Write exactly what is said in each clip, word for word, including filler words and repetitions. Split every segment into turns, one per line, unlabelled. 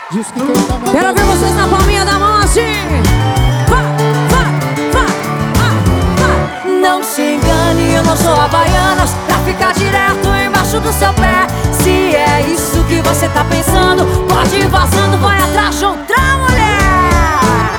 Diz que quem tá mandando...
Quero ver vocês na palminha da mão assim. Vai, vai, vai, vai, vai. Não se engane, eu não sou Havaianas pra ficar direto embaixo do seu pé. Se é isso que você tá pensando, pode ir vazando, vai atrás de outra mulher.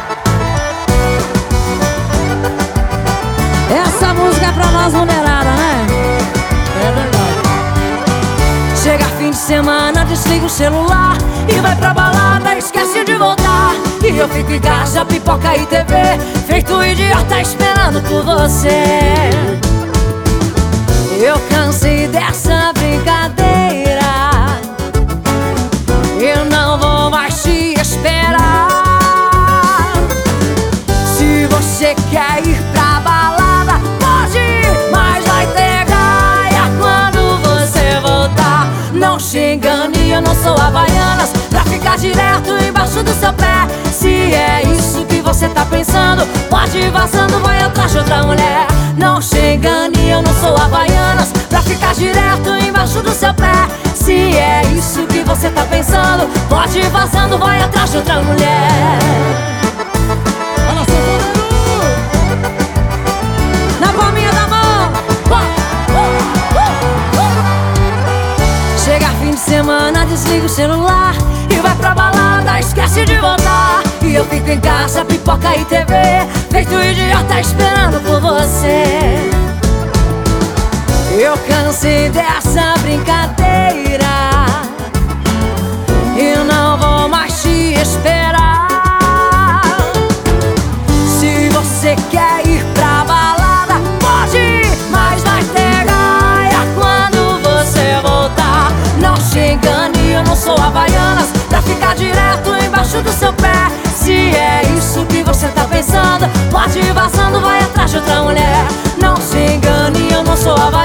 Essa música é pra nós mulherada, né?
É verdade.
Chega fim de semana, desliga o celular e vai pra balada, esquece de voltar. E eu fico em casa, pipoca e T V, feito idiota esperando por você. Eu cansei dessa brincadeira, eu não vou mais te esperar. Se você quer ir pra balada, pode ir, mas vai ter gaia quando você voltar. Não se engane, eu não sou Havaianas pra ficar direto embaixo do seu pé. Se é isso que você tá pensando, pode ir vazando, vai atrás de outra mulher. Não se engane, eu não sou Havaianas pra ficar direto embaixo do seu pé. Se é isso que você tá pensando, pode ir vazando, vai atrás de outra mulher.
Olha só, Moreno!
Na palminha da mão. Chega fim de semana, desliga o celular e vai pra balada, esquece de voltar. E eu fico em casa, pipoca e T V, feito idiota esperando por você. Eu cansei dessa brincadeira, eu não vou mais te esperar. Se você quer ir pra balada, pode ir, mas vai ter gaia quando você voltar. Não se engane, eu não sou Havaianas pra ficar direto embaixo do seu pé. Se é isso que você tá pensando, pode ir vazando, vai atrás de outra mulher. Não se engane, eu não sou Havaianas